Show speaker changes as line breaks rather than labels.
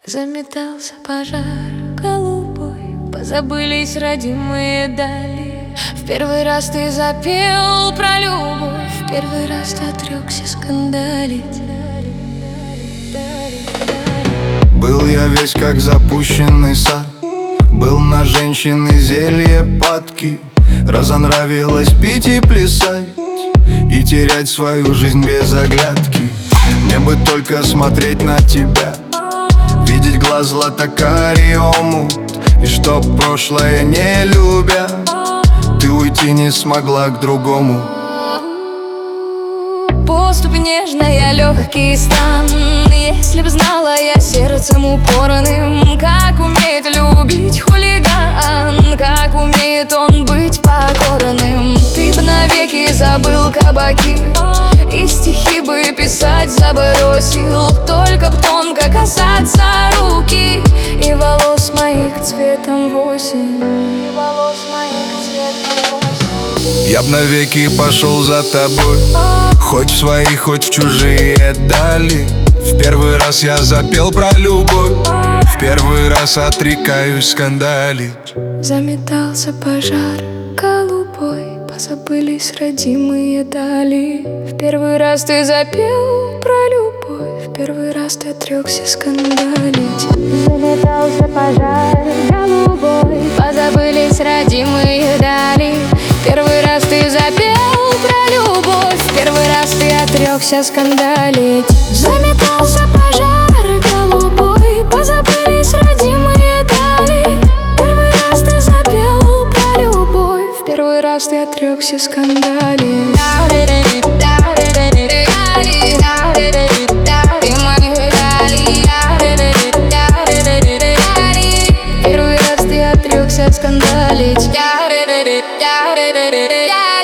Заметался пожар голубой, позабылись родимые дали. В первый раз ты запел про любовь, в первый раз ты отрекся скандалить.
Был я весь как запущенный сад, был на женщины зелье падки. Разонравилось пить и плясать, и терять свою жизнь без оглядки. Мне бы только смотреть на тебя, видеть глаз златокарий омут, и чтоб прошлое не любя, ты уйти не смогла к другому.
Поступь нежная, легкий стан. Если б знала я сердцем упорным, как умеет любить хулиган, как умеет он быть покорным. Ты б навеки забыл кабаки, и стихи бы писать забросил. Только б тонко касаться руки и волос моих цветом в осень, и волос моих цветом в осень.
Я б навеки пошел за тобой, хоть в свои, хоть в чужие дали. В первый раз я запел про любовь, в первый раз отрекаюсь скандалить.
Заметался пожар голубой, позабылись родимые дали. В первый раз ты запел про любовь, в первый раз ты отрекся скандалить. Заметался пожар голубой, позабылись родимые дали. Первый раз ты запел про любовь, в первый раз ты отрекся скандалить. Заметался пожар голубой, позабылись родимые дали. Первый раз ты запел про любовь, в первый раз ты отрекся скандалить. Первый раз ты отрекся скандалить.